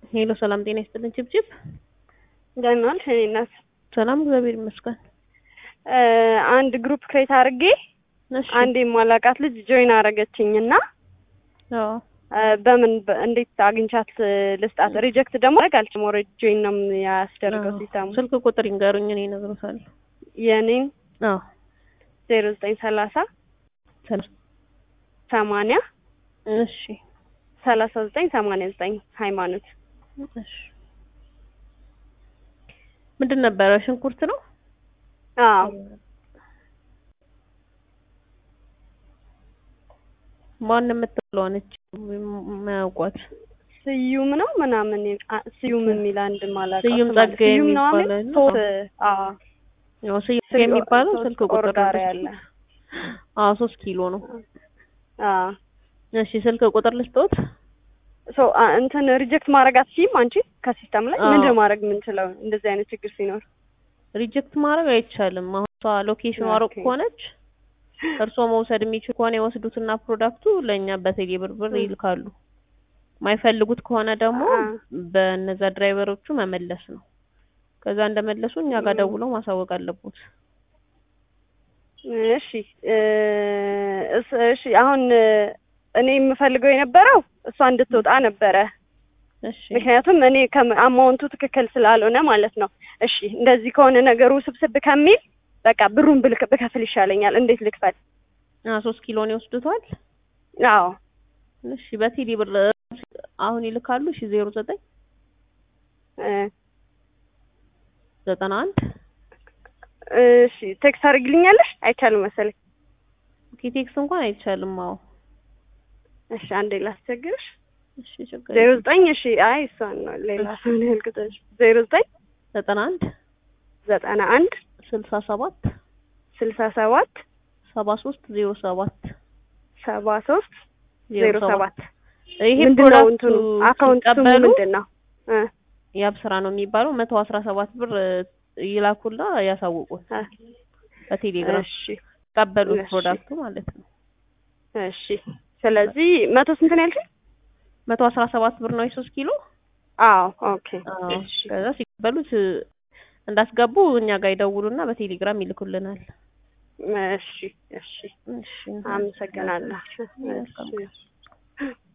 ሄሎ ሰላም ጤና ይስጥልኝ ጭብጭብ ደህና ነሽ? እኔ እናት ሰላም እግዚአብሔር ይመስገን። አንድ ግሩፕ ክሬት አድርጌ እሺ አንድ የማላውቃት ልጅ ጆይን አደረገችኝና አዎ በምን እንዴት አግኝቻት ልስጣት? ሪጀክት ደግሞ አልችልም። ኦሬዲ ጆይን ነው ያስደርገው ሲስተሙ። ስልክ ቁጥር ይንገሩኝ እኔ እነግሮታለሁ። የኔን አዎ 0930 80 እሺ 3989 ሃይማኖት። እሺ ምንድን ነበረ? ሽንኩርት ነው? አዎ ማን የምትለው ነች? ማያውቋት ስዩም ነው ምናምን ስዩም የሚል አንድ ማላውቀው ስዩም ጸጋዬ የሚባለው ነው። ስዩም የሚባለው ስልክ ቁጥር ጋር ያለ 3 ኪሎ ነው። አዎ እሺ ስልክ ቁጥር ልስጥዎት? እንትን ሪጀክት ማድረግ አትችይም አንቺ ከሲስተም ላይ? ምንድን ማድረግ የምንችለው እንደዚህ አይነት ችግር ሲኖር? ሪጀክት ማድረግ አይቻልም። አሁን እሷ ሎኬሽኑ ሩቅ ከሆነች እርስዎ መውሰድ የሚችሉ ከሆነ ይወስዱትና ፕሮዳክቱ ለኛ በቴሌ ብር ይልካሉ። ማይፈልጉት ከሆነ ደግሞ በእነዛ ድራይቨሮቹ መመለስ ነው። ከዛ እንደመለሱ እኛ ጋር ደውለው ማሳወቅ አለበት። እሺ አሁን እኔ የምፈልገው የነበረው እሷ እንድትወጣ ነበረ። እሺ ምክንያቱም እኔ አማውንቱ ትክክል ስላልሆነ ማለት ነው። እሺ እንደዚህ ከሆነ ነገሩ ስብስብ ከሚል በቃ ብሩን ብከፍል ይሻለኛል። እንዴት ልክፈል? 3 ኪሎ ነው ይወስዱታል? አዎ እሺ በቴሌ ብር አሁን ይልካሉ። እሺ 09 91 እሺ ቴክስት አድርግልኛለሽ? አይቻልም መሰለኝ። ኦኬ ቴክስት እንኳን አይቻልም። አዎ እሺ አንዴ ላስቸግርሽ። እሺ ችግር 09 እሺ አይ እሷን ነው ሌላ ሰው ነው ያልኩትሽ። 09 91 91 67 67 73 07 73 07 ይሄ ምንድነው እንትኑ አካውንት ስሙ ምንድነው? ያብስራ ነው የሚባለው። 117 ብር ይላኩላ ያሳውቁን በቴሌግራም። እሺ ቀበሉት ፕሮዳክቱ ማለት ነው። እሺ ስለዚህ 100 ስንት ነው ያልሽኝ? 117 ብር ነው 3 ኪሎ። አዎ ኦኬ እሺ ከዛ ሲቀበሉት እንዳስገቡ እኛ ጋር ይደውሉና በቴሌግራም ይልኩልናል። እሺ አመሰግናለሁ። እሺ